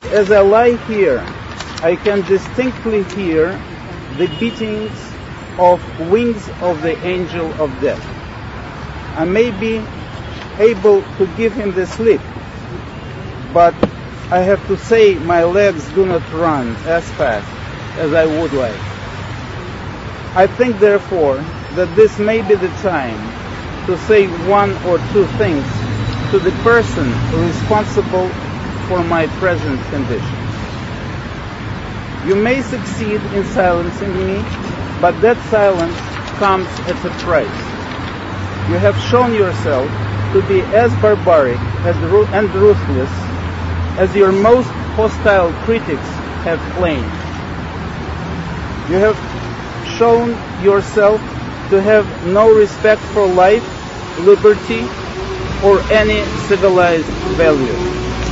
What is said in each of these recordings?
as I lie here, I can distinctly hear the beatings of wings of the angel of death. I may be able to give him the slip, but I have to say my legs do not run as fast as I would like. I think, therefore, that this may be the time to say one or two things to the person responsible for my present condition. You may succeed in silencing me, but that silence comes at a price. You have shown yourself to be as barbaric and ruthless as your most hostile critics have claimed. You have shown yourself to have no respect for life, liberty, or any civilized values.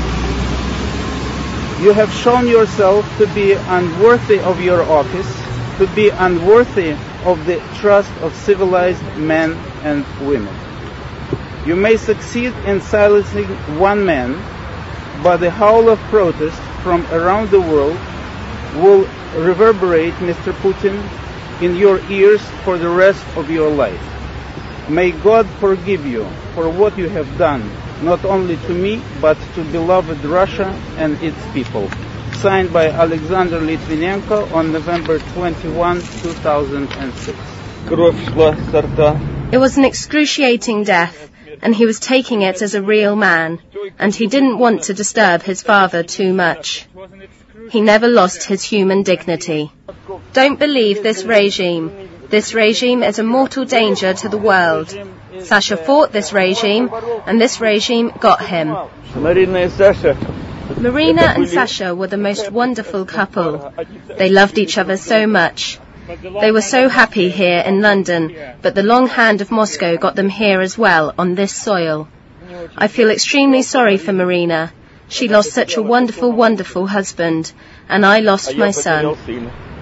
You have shown yourself to be unworthy of your office, to be unworthy of the trust of civilized men and women. You may succeed in silencing one man, but the howl of protest from around the world will reverberate, Mr. Putin, in your ears for the rest of your life. May God forgive you for what you have done, not only to me, but to beloved Russia and its people. Signed by Alexander Litvinenko on November 21, 2006. It was an excruciating death, and he was taking it as a real man, and he didn't want to disturb his father too much. He never lost his human dignity. Don't believe this regime. This regime is a mortal danger to the world. Sasha fought this regime, and this regime got him. Marina and Sasha were the most wonderful couple. They loved each other so much. They were so happy here in London, but the long hand of Moscow got them here as well, on this soil. I feel extremely sorry for Marina. She lost such a wonderful, wonderful husband, and I lost my son.